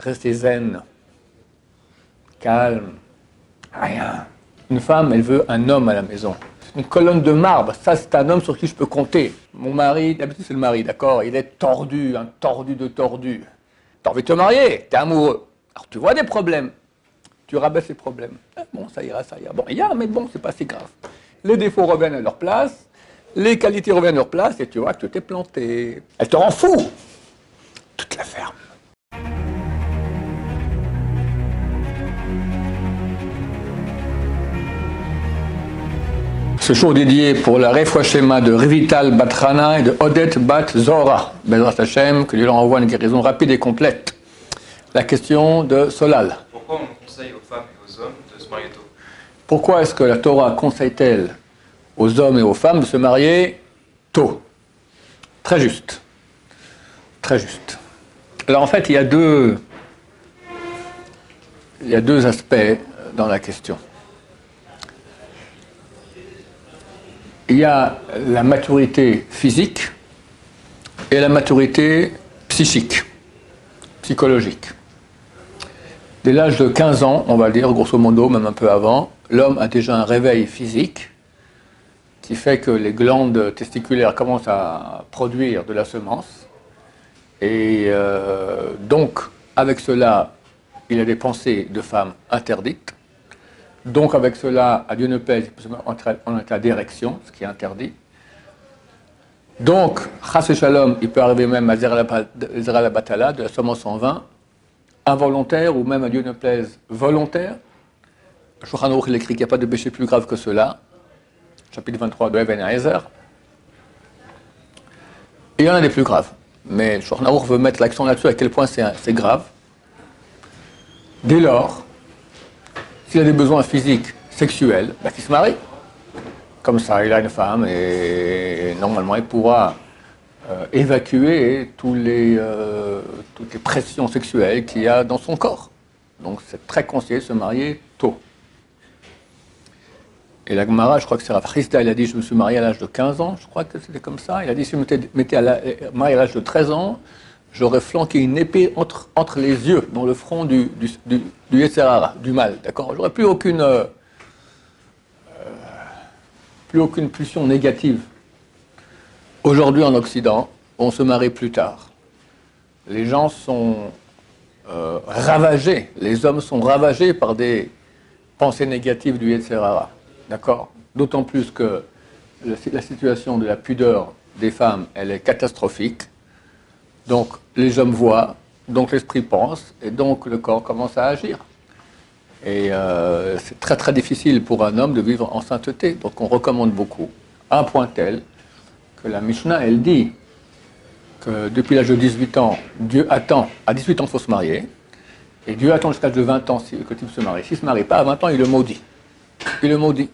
Restez zen, calme, rien. Une femme, elle veut un homme à la maison. Une colonne de marbre, ça c'est un homme sur qui je peux compter. Mon mari, d'habitude c'est le mari, d'accord? Il est tordu, un tordu de tordu. T'as envie de te marier, t'es amoureux. Alors tu vois des problèmes, tu rabaisses les problèmes. Bon, ça ira, ça ira. Bon, il y a, mais bon, c'est pas si grave. Les défauts reviennent à leur place, les qualités reviennent à leur place, et tu vois que tu t'es planté. Elle te rend fou. Toute la ferme. Ce show dédié pour la Refoua Shema de Rivital Bat Hana et de Odette Bat Zora. Bezrat Hashem, que Dieu leur envoie une guérison rapide et complète. La question de Solal. Pourquoi on conseille aux femmes et aux hommes de se marier tôt? Pourquoi est-ce que la Torah conseille-t-elle aux hommes et aux femmes de se marier tôt? Très juste. Très juste. Alors en fait, il y a deux aspects dans la question. Il y a la maturité physique et la maturité psychique, psychologique. Dès l'âge de 15 ans, on va dire, grosso modo, même un peu avant, l'homme a déjà un réveil physique qui fait que les glandes testiculaires commencent à produire de la semence. Et donc, avec cela, il a des pensées de femmes interdites. Donc, avec cela, à Dieu ne plaise, il peut se mettre en état d'érection, ce qui est interdit. Donc, chas et shalom, il peut arriver même à zera la batala, de la semence en vin, involontaire, ou même à Dieu ne plaise, volontaire. Shulchan Aruch, il écrit qu'il n'y a pas de péché plus grave que cela. Chapitre 23 de Even Haezer. Et il y en a des plus graves. Mais Shulchan Aruch veut mettre l'accent là-dessus, à quel point c'est grave. Dès lors, s'il a des besoins physiques, sexuels, qu'il se marie. Comme ça, il a une femme et normalement, il pourra évacuer toutes les pressions sexuelles qu'il y a dans son corps. Donc, c'est très conseillé de se marier tôt. Et la Gemara, je crois que c'est Rav Chisda, il a dit, je me suis marié à l'âge de 15 ans, je crois que c'était comme ça. Il a dit, si je m'étais marié à l'âge de 13 ans, j'aurais flanqué une épée entre les yeux, dans le front du Yetzer Hara, du mal, d'accord? J'aurais plus aucune pulsion négative. Aujourd'hui, en Occident, on se marie plus tard. Les gens sont ravagés, les hommes sont ravagés par des pensées négatives du Yetzer Hara, d'accord? D'autant plus que la situation de la pudeur des femmes, elle est catastrophique. Donc, les hommes voient, donc l'esprit pense, et donc le corps commence à agir. Et c'est très très difficile pour un homme de vivre en sainteté. Donc, on recommande beaucoup, à un point tel que la Mishnah, elle dit que depuis l'âge de 18 ans, Dieu attend, à 18 ans, il faut se marier, et Dieu attend jusqu'à l'âge de 20 ans que le type se marie. S'il ne se marie pas, à 20 ans, il le maudit. Il le maudit.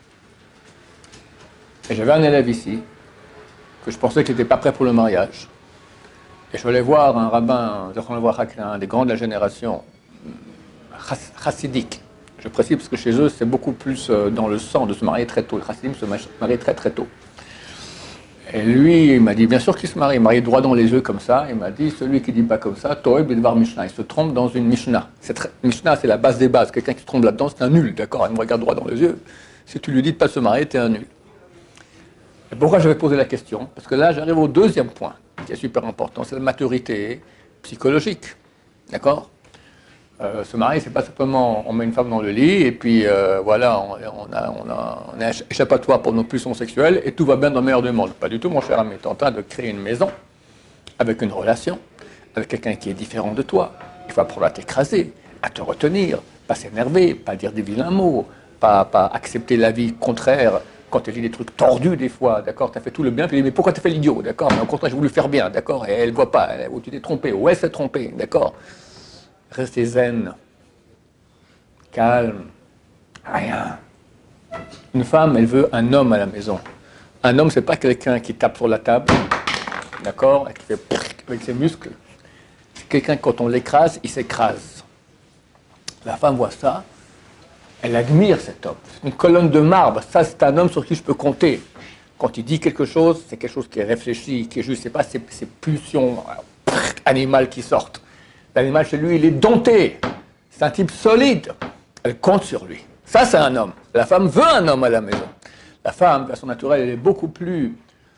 Et j'avais un élève ici, que je pensais qu'il n'était pas prêt pour le mariage. Et je voulais voir un rabbin, un des grands de la génération, chassidique. Je précise parce que chez eux, c'est beaucoup plus dans le sang de se marier très tôt. Les chassidim se marient très très tôt. Et lui, il m'a dit, bien sûr qu'il se marie. Il marié droit dans les yeux comme ça. Il m'a dit, celui qui ne dit pas comme ça, Toeb Bidvar Mishnah. Il se trompe dans une Mishnah. Mishnah, c'est la base des bases. Quelqu'un qui se trompe là-dedans, c'est un nul, d'accord? Il me regarde droit dans les yeux. Si tu lui dis de ne pas se marier, tu es un nul. Et pourquoi j'avais posé la question? Parce que là, j'arrive au deuxième point, qui est super important, c'est la maturité psychologique, d'accord? Se marier, c'est pas simplement on met une femme dans le lit et puis voilà, on est échappatoire pour nos pulsions sexuelles et tout va bien dans le meilleur du monde. Pas du tout, mon cher ami. Tu es en train de créer une maison avec une relation, avec quelqu'un qui est différent de toi. Il faut apprendre à t'écraser, à te retenir, pas s'énerver, pas dire des vilains mots, pas accepter l'avis contraire. Quand tu dis des trucs tordus des fois, d'accord, tu as fait tout le bien, tu dis mais pourquoi tu as fait l'idiot, d'accord, mais au contraire j'ai voulu faire bien, d'accord, et elle ne voit pas, ou tu t'es trompé, ou elle s'est trompée, d'accord. Restez zen, calme, rien. Une femme, elle veut un homme à la maison. Un homme, c'est pas quelqu'un qui tape sur la table, d'accord, et qui fait avec ses muscles. C'est quelqu'un, quand on l'écrase, il s'écrase. La femme voit ça. Elle admire cet homme. C'est une colonne de marbre. Ça, c'est un homme sur qui je peux compter. Quand il dit quelque chose, c'est quelque chose qui est réfléchi, qui est juste. C'est pas ces pulsions animales qui sortent. L'animal chez lui, il est dompté. C'est un type solide. Elle compte sur lui. Ça, c'est un homme. La femme veut un homme à la maison. La femme, de façon naturelle, elle est beaucoup plus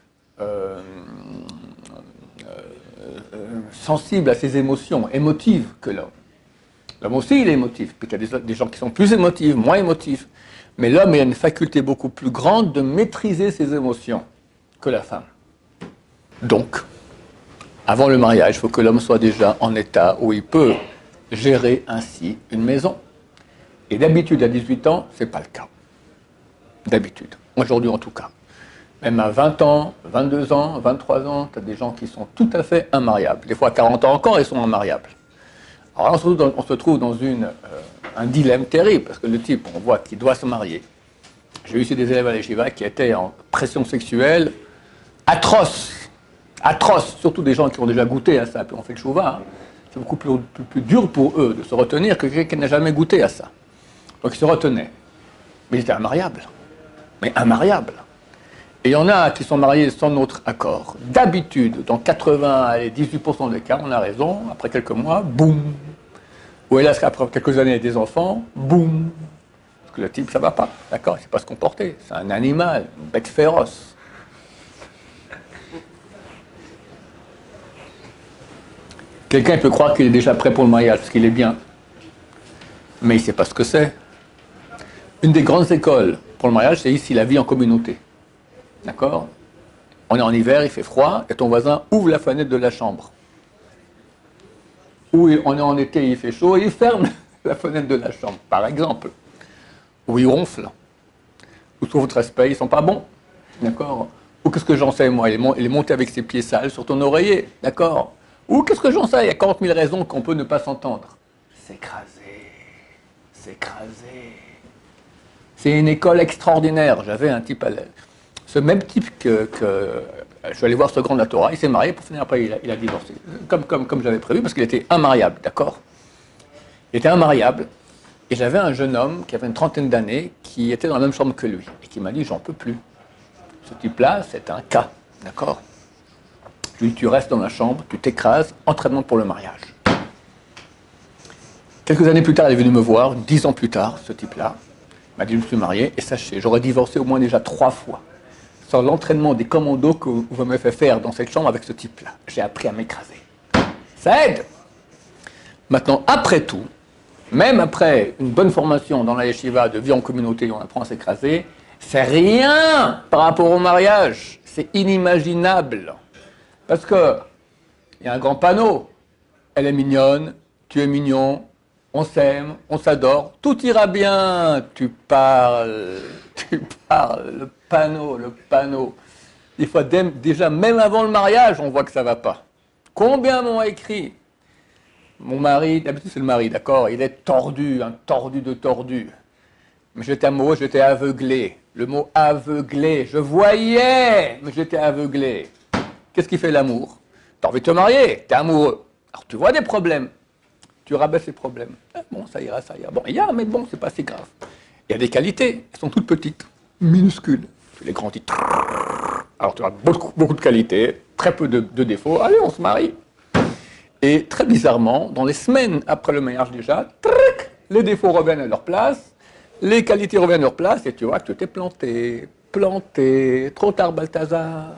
sensible à ses émotions, émotive que l'homme. L'homme aussi, il est émotif. Puis il y a des gens qui sont plus émotifs, moins émotifs. Mais l'homme, il a une faculté beaucoup plus grande de maîtriser ses émotions que la femme. Donc, avant le mariage, il faut que l'homme soit déjà en état où il peut gérer ainsi une maison. Et d'habitude, à 18 ans, ce n'est pas le cas. D'habitude. Aujourd'hui, en tout cas. Même à 20 ans, 22 ans, 23 ans, tu as des gens qui sont tout à fait immariables. Des fois, à 40 ans encore, ils sont immariables. Alors là, on se trouve dans un dilemme terrible, parce que le type, on voit qu'il doit se marier. J'ai eu ici des élèves à l'Yeshiva qui étaient en pression sexuelle atroce. Atroce, surtout des gens qui ont déjà goûté à ça, puis on fait le chouva. Hein. C'est beaucoup plus dur pour eux de se retenir que quelqu'un qui n'a jamais goûté à ça. Donc ils se retenaient. Mais ils étaient immariables. Mais immariables. Et il y en a qui sont mariés sans notre accord. D'habitude, dans 80 à 18% des cas, on a raison, après quelques mois, boum. Ou hélas, après quelques années, des enfants, boum. Parce que le type, ça va pas, d'accord? Il ne sait pas se comporter. C'est un animal, une bête féroce. Quelqu'un peut croire qu'il est déjà prêt pour le mariage, parce qu'il est bien. Mais il ne sait pas ce que c'est. Une des grandes écoles pour le mariage, c'est ici, la vie en communauté. D'accord? On est en hiver, il fait froid, et ton voisin ouvre la fenêtre de la chambre. Ou on est en été, il fait chaud, et il ferme la fenêtre de la chambre, par exemple. Ou il ronfle. Ou sous votre respect, ils ne sont pas bons. D'accord? Ou qu'est-ce que j'en sais, moi? Il est monté avec ses pieds sales sur ton oreiller. D'accord? Ou qu'est-ce que j'en sais? Il y a 40 000 raisons qu'on peut ne pas s'entendre. S'écraser. S'écraser. C'est une école extraordinaire. J'avais un type, ce même type que je suis allé voir ce grand de la Torah, il s'est marié, pour finir après il a divorcé. Comme j'avais prévu, parce qu'il était immariable, d'accord? Il était immariable, et j'avais un jeune homme qui avait une trentaine d'années, qui était dans la même chambre que lui, et qui m'a dit, j'en peux plus. Ce type-là, c'est un cas, d'accord? Je lui dis, tu restes dans la chambre, tu t'écrases, entraînement pour le mariage. Quelques années plus tard, il est venu me voir, 10 ans plus tard, ce type-là, m'a dit, je me suis marié, et sachez, j'aurais divorcé au moins déjà 3 fois. Sans l'entraînement des commandos que vous m'avez fait faire dans cette chambre avec ce type-là. J'ai appris à m'écraser. Ça aide. Maintenant, après tout, même après une bonne formation dans la yeshiva de vie en communauté, on apprend à s'écraser, c'est rien par rapport au mariage. C'est inimaginable. Parce que il y a un grand panneau. Elle est mignonne, tu es mignon, on s'aime, on s'adore, tout ira bien. Tu parles, le panneau. Des fois, déjà, même avant le mariage, on voit que ça ne va pas. Combien m'ont écrit? Mon mari, d'habitude c'est le mari, d'accord? Il est tordu, un tordu de tordu. Mais j'étais amoureux, j'étais aveuglé. Le mot aveuglé, je voyais, mais j'étais aveuglé. Qu'est-ce qui fait l'amour? T'as envie de te marier, t'es amoureux. Alors tu vois des problèmes. Tu rabaisses les problèmes. Ah, bon, ça ira. Bon, il y a, mais bon, c'est pas si grave. Il y a des qualités, elles sont toutes petites, minuscules. Tu les grandis. Alors tu as beaucoup de qualités, très peu de défauts. Allez, on se marie. Et très bizarrement, dans les semaines après le mariage déjà, les défauts reviennent à leur place, les qualités reviennent à leur place, et tu vois que tu t'es planté, trop tard Balthazar.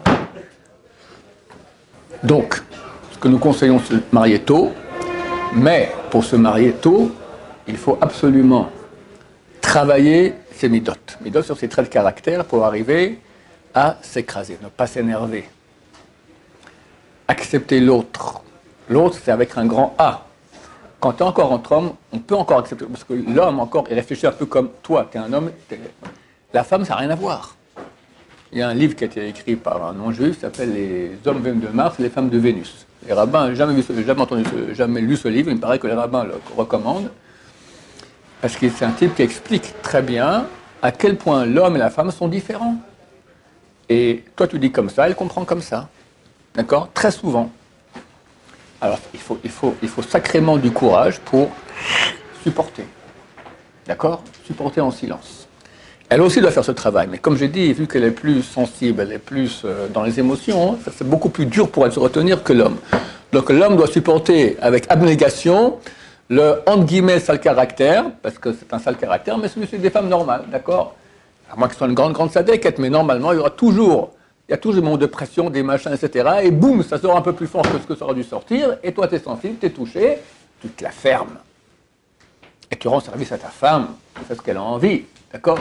Donc, ce que nous conseillons, c'est de se marier tôt, mais pour se marier tôt, il faut absolument travailler ses midot sur ses traits de caractère pour arriver à s'écraser, ne pas s'énerver. Accepter l'autre. L'autre, c'est avec un grand A. Quand tu es encore entre hommes, on peut encore accepter, parce que l'homme encore, il réfléchit un peu comme toi, tu es un homme, la femme, ça n'a rien à voir. Il y a un livre qui a été écrit par un non-juif, qui s'appelle Les hommes viennent de Mars et les femmes de Vénus. Les rabbins n'ont jamais lu ce livre, il me paraît que les rabbins le recommandent, parce que c'est un type qui explique très bien à quel point l'homme et la femme sont différents. Et toi, tu dis comme ça, elle comprend comme ça. D'accord? Très souvent. Alors, il faut sacrément du courage pour supporter. D'accord? Supporter en silence. Elle aussi doit faire ce travail, mais comme j'ai dit, vu qu'elle est plus sensible, elle est plus dans les émotions, c'est beaucoup plus dur pour elle de se retenir que l'homme. Donc l'homme doit supporter avec abnégation le, entre guillemets, sale caractère, parce que c'est un sale caractère, mais celui-ci des femmes normales, d'accord? À moins que ce soit une grande sadéquette, mais normalement, il y a toujours des moments de pression, des machins, etc. Et boum, ça sort un peu plus fort que ce que ça aurait dû sortir, et toi, tu es sensible, tu es touché, tu te la fermes. Et tu rends service à ta femme, tu fais ce qu'elle a envie, d'accord?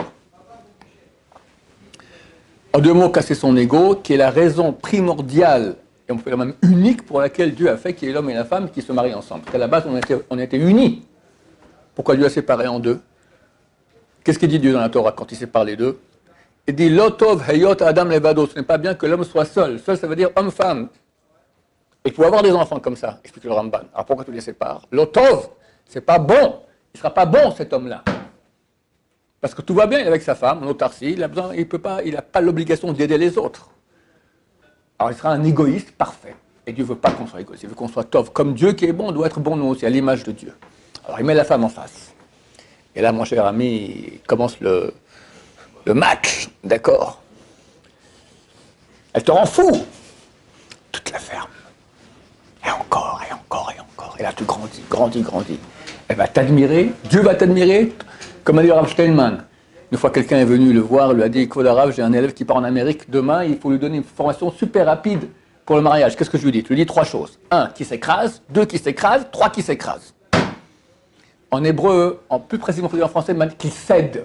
En deux mots, casser son ego, qui est la raison primordiale, et on peut dire même unique, pour laquelle Dieu a fait qu'il y ait l'homme et la femme qui se marient ensemble. Parce qu'à la base, on était unis. Pourquoi Dieu a séparé en deux? Qu'est-ce qu'il dit Dieu dans la Torah quand il sépare les deux? Il dit Lotov Hayot Adam Levado. Ce n'est pas bien que l'homme soit seul. Seul, ça veut dire homme-femme. Et il faut avoir des enfants comme ça, explique le Ramban. Alors pourquoi tu les sépares? Lotov, c'est pas bon. Il ne sera pas bon cet homme-là. Parce que tout va bien, il est avec sa femme, en autarcie, il n'a pas l'obligation d'aider les autres. Alors il sera un égoïste parfait. Et Dieu ne veut pas qu'on soit égoïste, il veut qu'on soit tov. Comme Dieu qui est bon, doit être bon nous aussi, à l'image de Dieu. Alors il met la femme en face. Et là, mon cher ami, il commence le match, d'accord? Elle te rend fou. Tu te la fermes. Et encore, et encore, et encore. Et là, tu grandis. Elle va t'admirer, Dieu va t'admirer, comme a dit Rav Steinman. Une fois, quelqu'un est venu le voir, lui a dit, écoute, Rav, j'ai un élève qui part en Amérique, demain, il faut lui donner une formation super rapide pour le mariage. Qu'est-ce que je lui dis? Je lui dis trois choses. 1, qui s'écrase, 2, qui s'écrase, 3, qui s'écrase. En hébreu, en plus précisément en français, il m'a dit qu'il cède.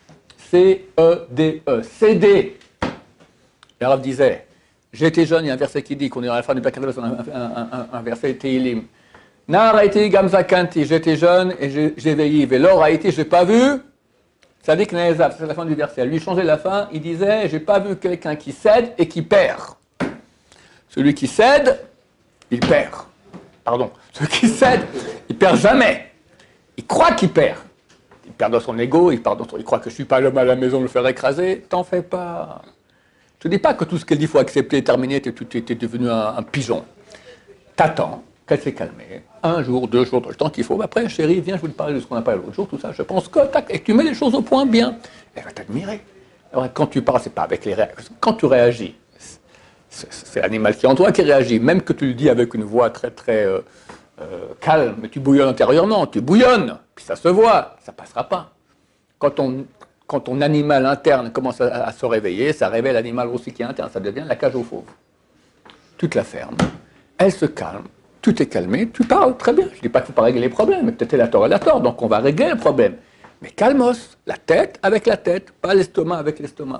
C-E-D-E. Céder. Le Rav disait, j'étais jeune, il y a un verset qui dit qu'on est à la fin du Bac un verset Teilim. Nar Haïti Gamzakanti, j'étais jeune et j'ai veillé. Velor Haïti, je n'ai pas vu. Sadik Neezav, c'est la fin du verset. Elle lui changeait la fin, il disait, j'ai pas vu quelqu'un qui cède et qui perd. Celui qui cède, il perd. Pardon. Celui qui cède, il perd jamais. Il croit qu'il perd. Il perd dans son ego, il croit que je ne suis pas l'homme à la maison de le faire écraser. T'en fais pas. Je ne dis pas que tout ce qu'elle dit, il faut accepter, terminer, tu es devenu un pigeon. T'attends qu'elle s'est calmée. 1 jour, 2 jours, le temps qu'il faut. Après, chérie, viens, je vais te parler de ce qu'on a parlé l'autre jour, tout ça. Je pense que, tac, et que tu mets les choses au point bien. Elle va t'admirer. Alors, quand tu parles, c'est pas avec les réactions. Quand tu réagis, c'est l'animal qui est en toi qui réagit. Même que tu le dis avec une voix très, très calme, mais tu bouillonnes intérieurement, tu bouillonnes, puis ça se voit, ça passera pas. Quand ton animal interne commence à se réveiller, ça réveille l'animal aussi qui est interne, ça devient la cage aux fauves. Tu te la fermes, elle se calme, tu t'es calmé, tu parles, très bien. Je ne dis pas qu'il ne faut pas régler les problèmes, mais peut-être elle a tort, donc on va régler le problème. Mais calmos, la tête avec la tête, pas l'estomac avec l'estomac.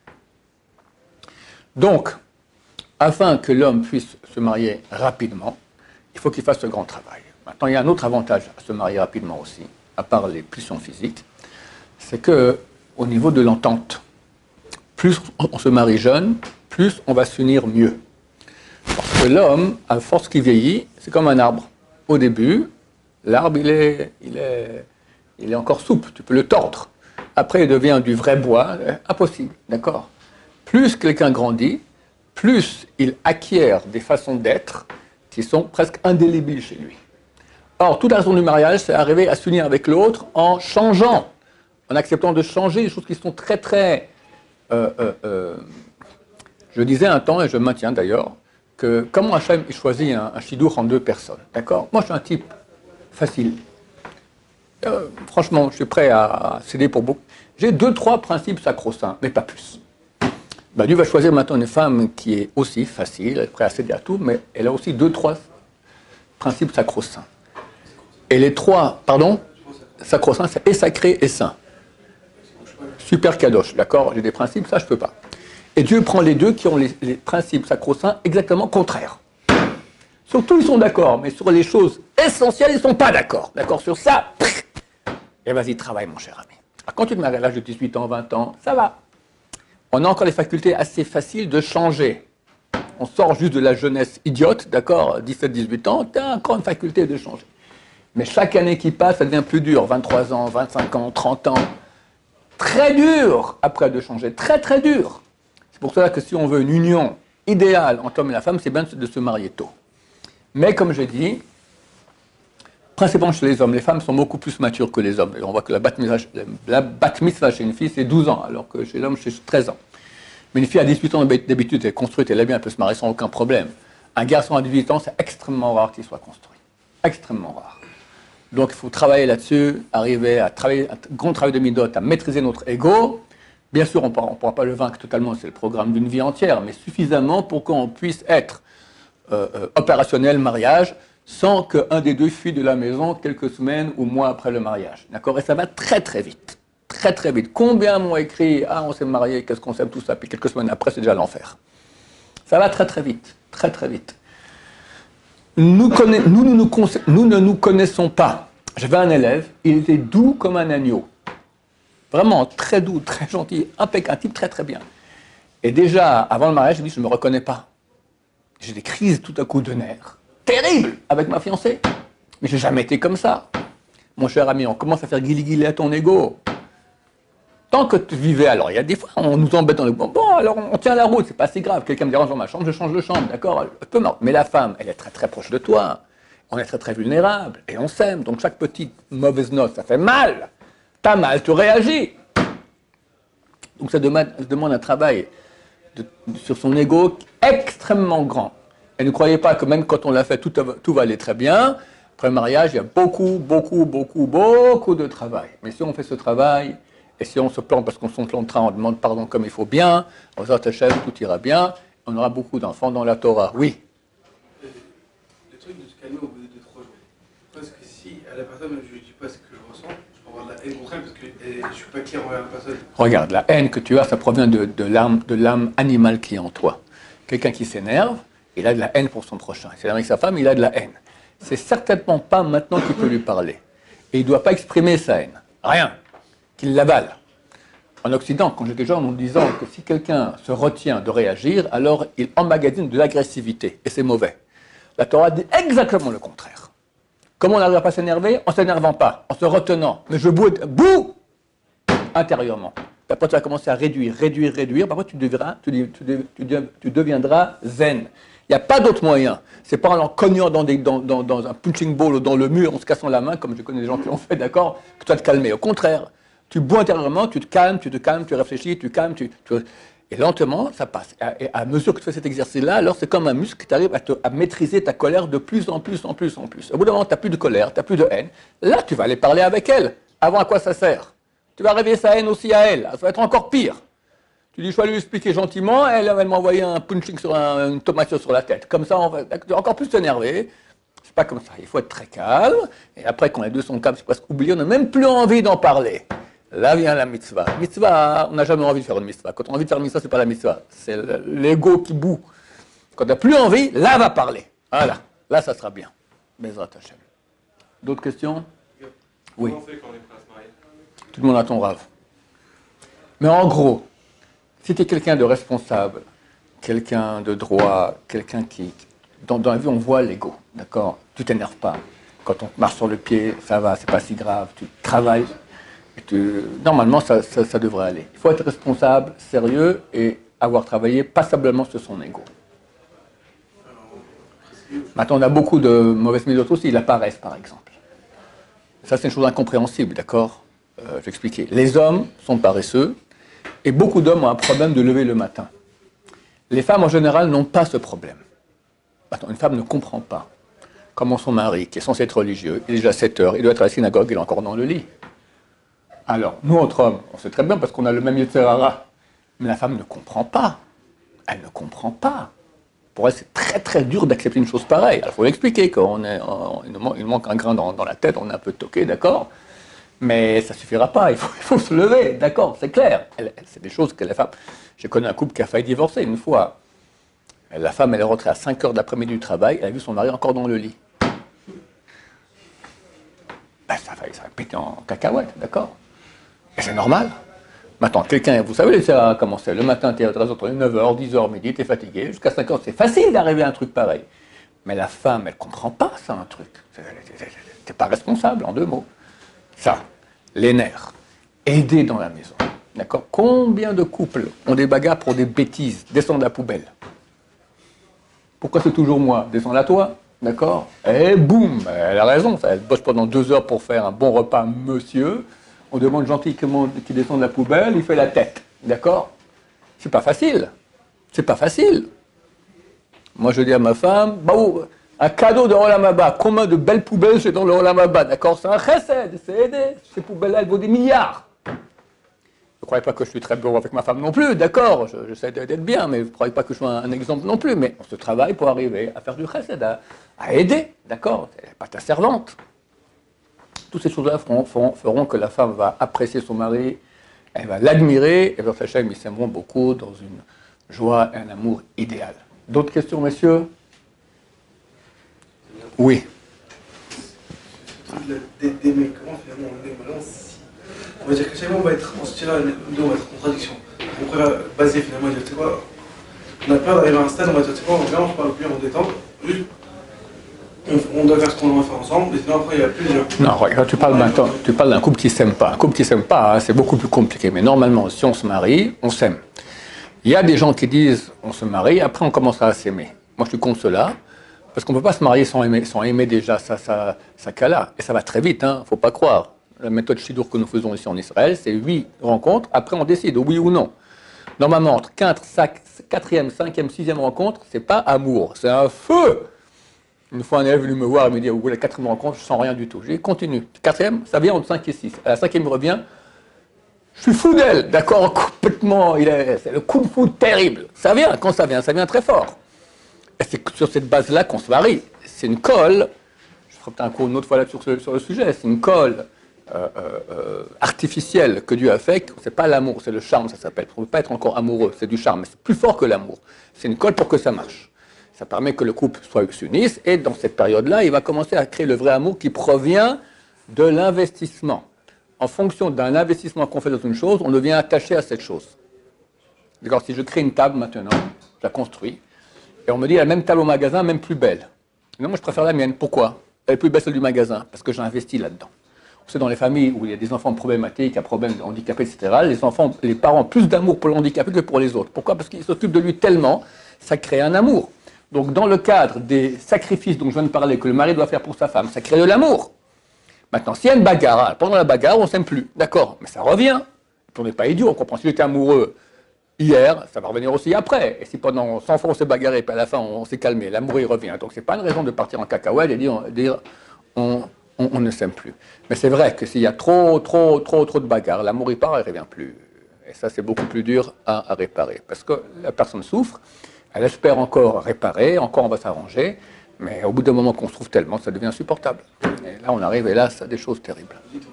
Donc, afin que l'homme puisse se marier rapidement, il faut qu'il fasse ce grand travail. Maintenant, il y a un autre avantage à se marier rapidement aussi, à part les pulsions physiques, c'est qu'au niveau de l'entente, plus on se marie jeune, plus on va s'unir mieux. Parce que l'homme, à force qu'il vieillit, c'est comme un arbre. Au début, l'arbre, il est encore souple, tu peux le tordre. Après, il devient du vrai bois, impossible, d'accord? Plus quelqu'un grandit, plus il acquiert des façons d'être qui sont presque indélébiles chez lui. Or, toute la raison du mariage, c'est arriver à s'unir avec l'autre en changeant, en acceptant de changer des choses qui sont très, très... je disais un temps, et je maintiens d'ailleurs, que comment Hachem choisit un chidour en 2 personnes, d'accord? Moi, je suis un type facile. Franchement, je suis prêt à céder pour beaucoup. J'ai 2-3 principes sacro-saints, mais pas plus. Ben, Dieu va choisir maintenant une femme qui est aussi facile, elle est prête à céder à tout, mais elle a aussi 2-3 principes sacro-saints. Et les 3, sacro-saints, c'est et sacré et saint. Super kadosh, d'accord? J'ai des principes, ça je peux pas. Et Dieu prend les deux qui ont les principes sacro-saints exactement contraires. Sur tout, ils sont d'accord, mais sur les choses essentielles, ils ne sont pas d'accord. D'accord? Sur ça, et vas-y, travaille, mon cher ami. Alors, quand tu te maries à l'âge de 18 ans, 20 ans, ça va. On a encore les facultés assez faciles de changer. On sort juste de la jeunesse idiote, d'accord? 17-18 ans, tu as encore une faculté de changer. Mais chaque année qui passe, ça devient plus dur. 23 ans, 25 ans, 30 ans. Très dur après de changer, très très dur. C'est pour cela que si on veut une union idéale entre l'homme et la femme, c'est bien de se marier tôt. Mais comme je dis, principalement chez les hommes, les femmes sont beaucoup plus matures que les hommes. Et on voit que la bat mitzvah chez une fille, c'est 12 ans, alors que chez l'homme, c'est 13 ans. Mais une fille à 18 ans, d'habitude, elle est construite, elle est bien, elle peut se marier sans aucun problème. Un garçon à 18 ans, c'est extrêmement rare qu'il soit construit. Extrêmement rare. Donc il faut travailler là-dessus, arriver à travailler, un grand travail de midot, à maîtriser notre ego. Bien sûr, on ne pourra pas le vaincre totalement, c'est le programme d'une vie entière, mais suffisamment pour qu'on puisse être opérationnel mariage sans qu'un des deux fuit de la maison quelques semaines ou mois après le mariage. D'accord? Et ça va très très vite. Très très vite. Combien m'ont écrit « Ah, on s'est marié, qu'est-ce qu'on s'aime, tout ça », puis quelques semaines après, c'est déjà l'enfer. Ça va très très vite. Très très vite. Nous ne nous connaissons pas. J'avais un élève, il était doux comme un agneau. Vraiment très doux, très gentil, impeccable, un type très très bien. Et déjà, avant le mariage, je me dis, je ne me reconnais pas. J'ai des crises tout à coup de nerfs. Terrible avec ma fiancée. Mais je n'ai jamais été comme ça. Mon cher ami, on commence à faire guili-guili à ton ego. Tant que tu vivais, alors il y a des fois, on nous embête dans le bon, alors on tient la route, c'est pas si grave. Quelqu'un me dérange dans ma chambre, je change de chambre, d'accord? Mais la femme, elle est très très proche de toi. On est très très vulnérable et on s'aime. Donc chaque petite mauvaise note, ça fait mal. T'as mal, tu réagis. Donc ça demande un travail sur son ego extrêmement grand. Et ne croyez pas que même quand on l'a fait, tout va aller très bien. Après le mariage, il y a beaucoup de travail. Mais si on fait ce travail, et si on se plante parce qu'on se plantera, on demande pardon comme il faut bien, on s'attache, tout ira bien, on aura beaucoup d'enfants dans la Torah. Oui. Le truc de se calmer au bout de 2-3 jours. Parce que si à la personne, je ne dis pas ce que je ressens, je peux avoir de la haine contre elle parce que je ne suis pas clair envers la personne. Regarde, la haine que tu as, ça provient de l'âme animale qui est en toi. Quelqu'un qui s'énerve, il a de la haine pour son prochain. C'est avec sa femme, il a de la haine. C'est certainement pas maintenant qu'il peut lui parler. Et il ne doit pas exprimer sa haine. Rien. Qu'il l'avale. En Occident, quand j'étais jeune, on disait que si quelqu'un se retient de réagir, alors il emmagasine de l'agressivité, et c'est mauvais. La Torah dit exactement le contraire. Comment on n'arrive pas à s'énerver? En s'énervant pas, en se retenant. Mais je boue intérieurement. Après, tu vas commencer à réduire. Parfois, tu deviendras zen. Il n'y a pas d'autre moyen. C'est pas en cognant dans un punching ball ou dans le mur, en se cassant la main, comme je connais des gens qui l'ont fait, d'accord, que tu vas te calmer. Au contraire. Tu bois intérieurement, tu te calmes, tu réfléchis, tu calmes, et lentement, ça passe. Et à mesure que tu fais cet exercice-là, alors c'est comme un muscle qui t'arrive à maîtriser ta colère de plus en plus. Au bout d'un moment, tu n'as plus de colère, tu n'as plus de haine. Là, tu vas aller parler avec elle. Avant, à quoi ça sert? Tu vas réveiller sa haine aussi à elle. Ça va être encore pire. Tu dis, je vais lui expliquer gentiment, elle va m'envoyer un punching sur une tomate sur la tête. Comme ça, on va encore plus t'énerver. C'est pas comme ça. Il faut être très calme. Et après, quand les deux sont calmes, c'est presque oublié, on n'a même plus envie d'en parler. Là vient la mitzvah. Mitzvah, on n'a jamais envie de faire une mitzvah. Quand on a envie de faire une mitzvah, c'est pas la mitzvah. C'est l'ego qui boue. Quand tu n'as plus envie, là va parler. Voilà. Là, ça sera bien. Bezrat Hashem. D'autres questions? Oui. Comment on fait quand on est prêt à se marier? Tout le monde a ton rave. Mais en gros, si tu es quelqu'un de responsable, quelqu'un de droit, quelqu'un qui... Dans la vie, on voit l'ego. D'accord? Tu t'énerves pas. Quand on marche sur le pied, ça va, c'est pas si grave. Tu travailles. Normalement, ça devrait aller. Il faut être responsable, sérieux et avoir travaillé passablement sur son ego. Maintenant, on a beaucoup de mauvaises méthodes aussi, la paresse par exemple. Ça, c'est une chose incompréhensible, d'accord? Je vais expliquer. Les hommes sont paresseux et beaucoup d'hommes ont un problème de lever le matin. Les femmes en général n'ont pas ce problème. Maintenant, une femme ne comprend pas comment son mari, qui est censé être religieux, il est déjà 7 heures, il doit être à la synagogue, il est encore dans le lit. Alors, nous, entre hommes, on sait très bien parce qu'on a le même Yetzirara. Mais la femme ne comprend pas. Elle ne comprend pas. Pour elle, c'est très très dur d'accepter une chose pareille. Alors, il faut l'expliquer. Quand il manque un grain dans la tête, on est un peu toqué, d'accord? Mais ça ne suffira pas. Il faut se lever, d'accord? C'est clair. C'est des choses que la femme... J'ai connu un couple qui a failli divorcer une fois. La femme, elle est rentrée à 5 heures d'après-midi du travail. Elle a vu son mari encore dans le lit. Ben, ça a pété en cacahuète, d'accord? Et c'est normal. Maintenant, quelqu'un, vous savez, ça a commencé le matin, tu es entre 9h, 10h, midi, tu es fatigué, jusqu'à 5h, c'est facile d'arriver à un truc pareil. Mais la femme, elle ne comprend pas ça, un truc. Tu n'es pas responsable, en 2 mots. Ça, les nerfs, aider dans la maison. D'accord? Combien de couples ont des bagarres pour des bêtises, descendre la poubelle? Pourquoi c'est toujours moi? Descends la toi, d'accord? Et boum, elle a raison, elle bosse pendant 2 heures pour faire un bon repas, monsieur. On demande gentiment qu'il descende la poubelle, il fait la tête. D'accord? C'est pas facile. C'est pas facile. Moi, je dis à ma femme, bah, un cadeau de Olam Haba, combien de belles poubelles j'ai dans le Olam Haba, d'accord? C'est un chesed, c'est aider. Ces poubelles-là, elles vaut des milliards. Ne croyez pas que je suis très beau avec ma femme non plus, d'accord? J'essaie d'être bien, mais ne croyez pas que je sois un exemple non plus. Mais on se travaille pour arriver à faire du chesed, à aider, d'accord? Elle n'est pas ta servante. Toutes ces choses-là feront que la femme va apprécier son mari, elle va l'admirer, et vers Hachem, ils s'aimeront beaucoup dans une joie et un amour idéal. D'autres questions, messieurs? Oui. D'aimer, comment finalement on aime maintenant si... On va dire que chaque fois on va être, on se tire là, on va être en contradiction. On pourrait baser finalement et dire, tu sais quoi, on a peur d'arriver à un stade, on va dire, tu sais quoi, vraiment, je parle plus, on détend, juste, on doit faire ce qu'on doit faire ensemble, et sinon après il y a plusieurs. Non, regarde, tu parles d'un couple qui ne s'aime pas. Un couple qui ne s'aime pas, hein, c'est beaucoup plus compliqué. Mais normalement, si on se marie, on s'aime. Il y a des gens qui disent on se marie, après on commencera à s'aimer. Moi, je suis contre cela, parce qu'on ne peut pas se marier sans aimer déjà sa kala. Et ça va très vite, hein, faut pas croire. La méthode Shidur que nous faisons ici en Israël, c'est 8 rencontres, après on décide, oui ou non. Normalement, entre 4e, 5e, 6e rencontre, c'est pas amour, c'est un feu. Une fois un élève venu me voir et me dit, la 4e rencontre, je sens rien du tout. J'ai dit, continue. 4e, ça vient entre 5 et 6. À la 5e, il revient, je suis fou d'elle, d'accord, complètement, c'est le coup de foudre terrible. Ça vient, quand ça vient très fort. Et c'est sur cette base-là qu'on se marie. C'est une colle, je ferai peut-être un cours une autre fois là sur le sujet, c'est une colle artificielle que Dieu a fait, c'est pas l'amour, c'est le charme, ça s'appelle. On ne peut pas être encore amoureux, c'est du charme, mais c'est plus fort que l'amour. C'est une colle pour que ça marche. Ça permet que le couple s'unisse, et dans cette période-là, il va commencer à créer le vrai amour qui provient de l'investissement. En fonction d'un investissement qu'on fait dans une chose, on devient attaché à cette chose. D'accord, si je crée une table maintenant, je la construis, et on me dit la même table au magasin, même plus belle. Non, moi je préfère la mienne. Pourquoi? Elle est plus belle celle du magasin, parce que j'ai investi là-dedans. Vous savez, dans les familles où il y a des enfants problématiques, à problèmes handicapés, etc., les parents ont plus d'amour pour le handicapé que pour les autres. Pourquoi? Parce qu'ils s'occupent de lui tellement, ça crée un amour. Donc dans le cadre des sacrifices dont je viens de parler, que le mari doit faire pour sa femme, ça crée de l'amour. Maintenant, s'il y a une bagarre, pendant la bagarre, on ne s'aime plus. D'accord, mais ça revient. On n'est pas idiot, on comprend. Si j'étais amoureux hier, ça va revenir aussi après. Et si pendant 100 fois on s'est bagarré, puis à la fin on s'est calmé, l'amour il revient. Donc c'est pas une raison de partir en cacahuète et dire on ne s'aime plus. Mais c'est vrai que s'il y a trop de bagarres, l'amour il part, il ne revient plus. Et ça c'est beaucoup plus dur à réparer. Parce que la personne souffre, elle espère encore réparer, encore on va s'arranger, mais au bout d'un moment qu'on se trouve tellement, ça devient insupportable. Et là on arrive, hélas, à des choses terribles.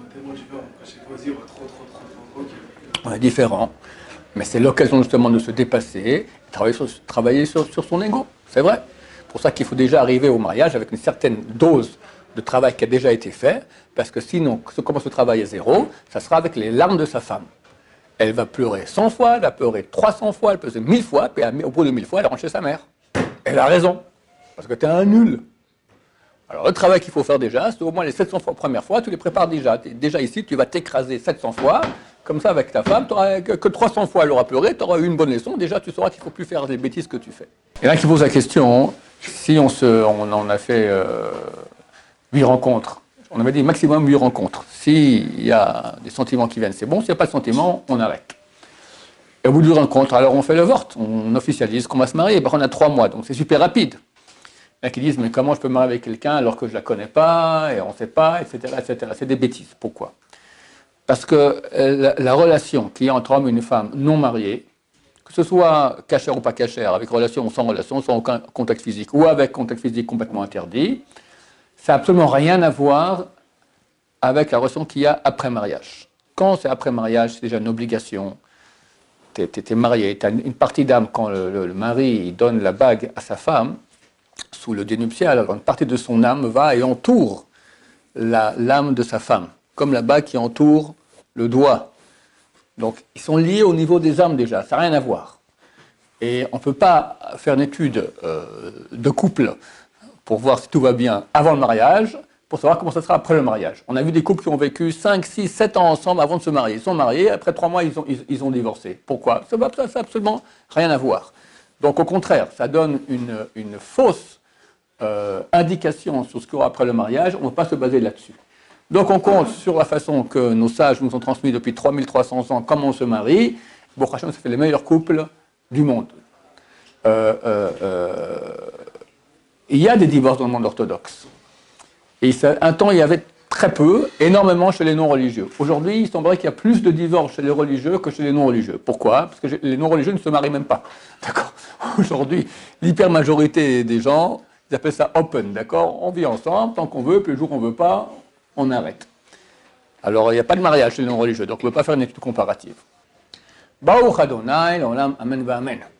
On est différents. Mais c'est l'occasion justement de se dépasser, travailler sur son ego. C'est vrai. C'est pour ça qu'il faut déjà arriver au mariage avec une certaine dose de travail qui a déjà été fait, parce que sinon, si on commence le travail à zéro, ça sera avec les larmes de sa femme. Elle va pleurer 100 fois, elle va pleurer 300 fois, elle peut pleurer 1000 fois, puis au bout de 1000 fois, elle rentre chez sa mère. Elle a raison, parce que tu es un nul. Alors le travail qu'il faut faire déjà, c'est au moins les 700 fois première fois, tu les prépares déjà. Déjà ici, tu vas t'écraser 700 fois, comme ça avec ta femme, que 300 fois elle aura pleuré, tu auras eu une bonne leçon, déjà tu sauras qu'il ne faut plus faire les bêtises que tu fais. Et là qui pose la question, si on en a fait 8 rencontres, on avait dit maximum 8 rencontres. S'il y a des sentiments qui viennent, c'est bon, s'il n'y a pas de sentiments, on arrête. Et au bout de 8 rencontres, alors on fait le vort, on officialise qu'on va se marier, on a 3 mois, donc c'est super rapide. Il y en a qui disent, mais comment je peux me marier avec quelqu'un alors que je ne la connais pas, et on ne sait pas, etc., etc. C'est des bêtises. Pourquoi? Parce que la relation qu'il y a entre un homme et une femme non mariée, que ce soit cachère ou pas cachère, avec relation ou sans aucun contact physique, ou avec contact physique complètement interdit, ça n'a absolument rien à voir avec la relation qu'il y a après mariage. Quand c'est après mariage, c'est déjà une obligation. Tu es marié, tu as une partie d'âme quand le mari donne la bague à sa femme, sous le dénuptial, alors une partie de son âme va et entoure l'âme de sa femme, comme la bague qui entoure le doigt. Donc, ils sont liés au niveau des âmes déjà, ça n'a rien à voir. Et on ne peut pas faire une étude de couple pour voir si tout va bien avant le mariage, pour savoir comment ça sera après le mariage. On a vu des couples qui ont vécu 5, 6, 7 ans ensemble avant de se marier. Ils sont mariés, après 3 mois, ils ont divorcé. Pourquoi? Ça n'a absolument rien à voir. Donc, au contraire, ça donne une fausse indication sur ce qu'il y aura après le mariage. On ne va pas se baser là-dessus. Donc, on compte sur la façon que nos sages nous ont transmis depuis 3300 ans comment on se marie. Bon, franchement, ça fait les meilleurs couples du monde. il y a des divorces dans le monde orthodoxe. Et un temps, il y avait très peu, énormément chez les non-religieux. Aujourd'hui, il semblerait qu'il y a plus de divorces chez les religieux que chez les non-religieux. Pourquoi? Parce que les non-religieux ne se marient même pas. D'accord? Aujourd'hui, l'hyper-majorité des gens, ils appellent ça open, d'accord? On vit ensemble, tant qu'on veut, puis le jour qu'on ne veut pas, on arrête. Alors, il n'y a pas de mariage chez les non-religieux, donc on ne peut pas faire une étude comparative. Baruch Adonai, l'olam, amen va amen.